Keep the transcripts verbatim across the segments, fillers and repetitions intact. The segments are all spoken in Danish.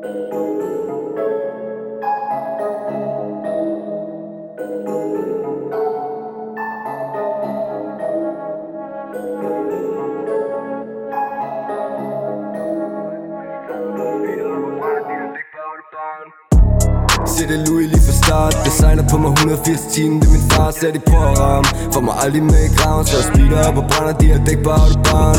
Sætter Louis lige fra start. Designer på mig et hundrede og firs timer. Det er min far, sæt i på at ramme. Får mig aldrig med i graven, så jeg speeder op og brænder de her dæk på autobahn.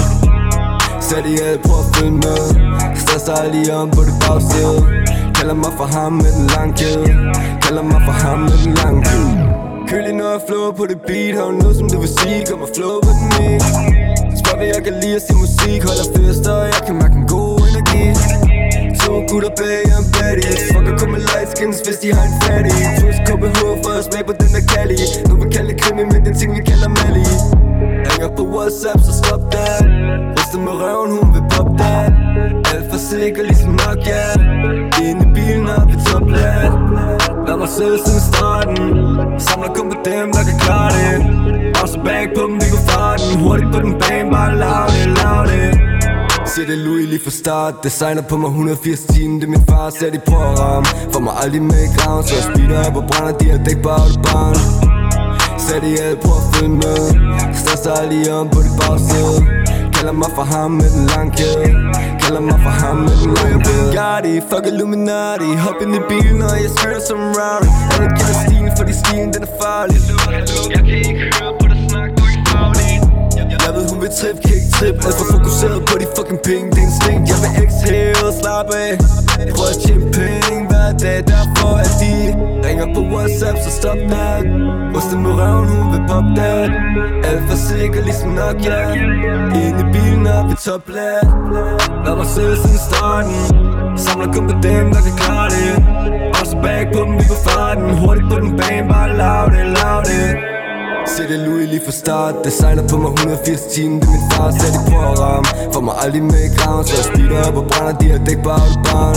Sæt i alt, prøv at følge med. Stresser lige om på det bagside. Kalder mig for ham med den lange kæde. Kalder mig for ham med den lange kæde. Kølig når jeg flow på det beat. Har du noget som du vil sige, kom og flow på den i. Spørg hvad jeg kan lide at se musik. Holder fester, og jeg kan mærke en god energi. To gutter bag en baddie. Fucker kom med lightskins, hvis de har en fattig. Twist K B H for at smage på den der Cali. Nu vil kalde det krimi, men den ting vi kalder Mali. Ringer på WhatsApp, så stop that. Ryster med røven, hun vil pop that. Alt for sikker ligesom nok, ja. Inde i bilen op i topland. Lad mig selv siden starten. Samler kun på dem, der kan klare det. Også bag på dem, vi går fra den. Hurtigt på den bane, bare lav det, lav det. Sætter Louis lige fra start. Designer på mig et hundrede og firs timer. Det er min far, sæt i på at ramme. Får mig aldrig med i graven, så jeg speeder op og brænder de her dæk på autobahn. Sæt i alt, prøv at følge med. Stresser lige om på det bagside. Kalder mig for ham med den lange kæde. Kalder mig for ham med den lange kæde. Bugatti, fuck Illuminati. Hop ind i bilen, og jeg skylder som rowdy. Alle kender stilen, fordi stilen den er farlig. Jeg kan ikke høre på dig snak, du er ikke faglig. Jeg ved hun vil trip, kan ikke trip. Alt for fokuseret på de fucking penge. Det er instinkt, jeg vil exhale og slappe af. Prøv at tjene penge hver dag. Derfor er de ringer på WhatsApp, så stop that. Ryster med røven, hun vil pop that. Alt for sikker ligesom nok, ja. Inde i bilen op i topland. Lad mig selv siden starten. Samler kun på dem, der kan klare det. Også bag på dem, vi går fra den. Hurtigt på den bane, bare lav det, lav det. Sætter Louis lige fra start. Designer på mig et hundrede og firs timer. Det er min far, sæt i på at ramme. Får mig aldrig med i graven, så jeg speeder op og brænder de her dæk på autobahn.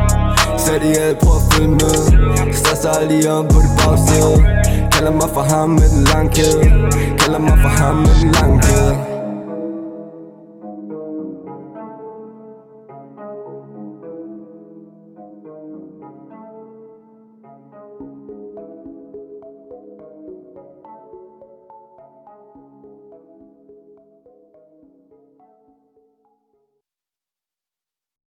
Sæt i alt, prøv at følge med. Stresser lige om på det bagside. Kalder mig for ham med den lange kæde. Kalder mig for ham med den lange kæde.